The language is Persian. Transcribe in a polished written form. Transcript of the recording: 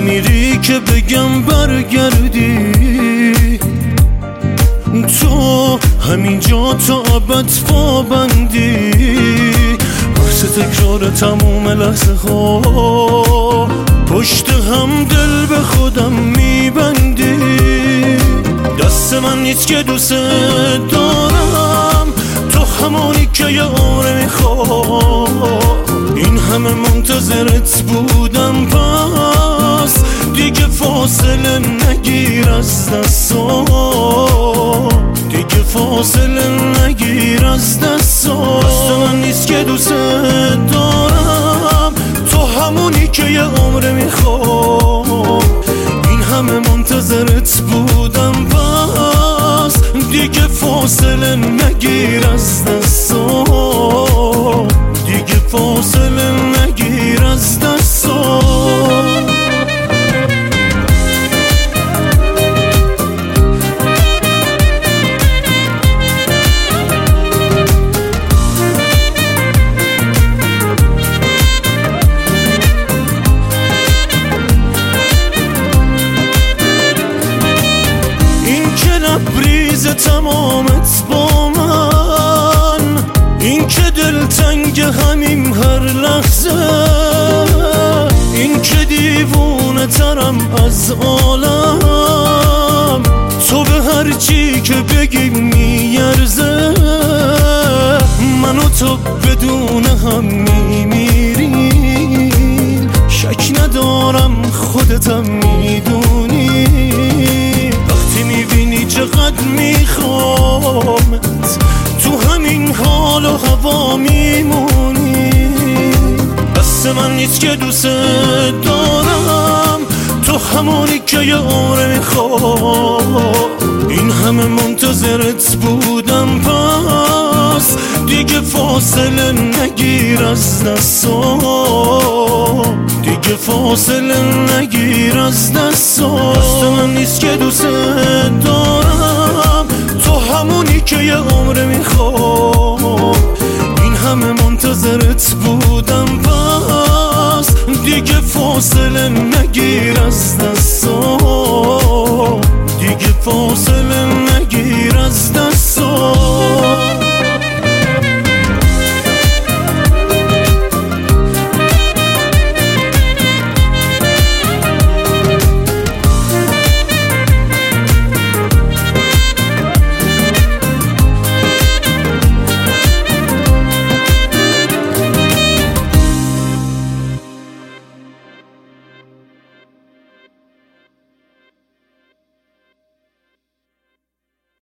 نمیری که بگم برگردی، تو همینجا تا ابد پابندی، بحث تکرار تموم لحظه ها، پشت هم دل به خودم میبندی. دست من نیست که دوست دارم، تو همونی که یه عمر میخوام. این همه منتظرت بودم، پس دیگه فاصله نگیر از دستام، دیگه فاصله نگیر از دستام. دست من نیست که دوست دارم، تو همونی که یه عمر میخوام. این همه منتظرت بودم، پس دیگه فاصله نگیر از دستام، دیگه فاصله نگیر از دستام. لبریز تمامت با من، این که دلتنگ همیم هر لحظه، این که دیوونه ترم از عالم، تو به هر چی که بگی میارزه، من و تو بدون هم میمیریم، شک ندارم خودتم میدونی. میبینی چقدر میخوامت، تو همین حال و هوا میمونی. دست من نیست که دوست دارم، تو همونی که یه عمر میخوام. این همه منتظرت بودم، پس دیگه فاصله نگیر از دستام، دیگه فاصله نگیر از دستام. دست من نیست که دوست دارم، تو همونی که یه عمر میخوام. این همه منتظرت بودم، پس دیگه فاصله نگیر از دستام.